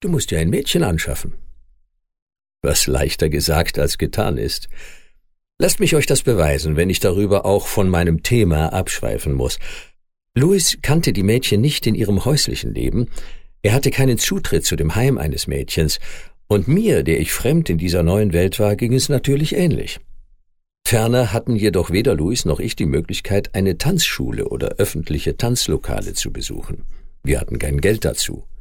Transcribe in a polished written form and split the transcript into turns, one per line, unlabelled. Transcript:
Du musst dir ein Mädchen anschaffen. Was leichter gesagt als getan ist. Lasst mich euch das beweisen, wenn ich darüber auch von meinem Thema abschweifen muss. Louis kannte die Mädchen nicht in ihrem häuslichen Leben. Er hatte keinen Zutritt zu dem Heim eines Mädchens. Und mir, der ich fremd in dieser neuen Welt war, ging es natürlich ähnlich. Ferner hatten jedoch weder Louis noch ich die Möglichkeit, eine Tanzschule oder öffentliche Tanzlokale zu besuchen. Wir hatten kein Geld dazu.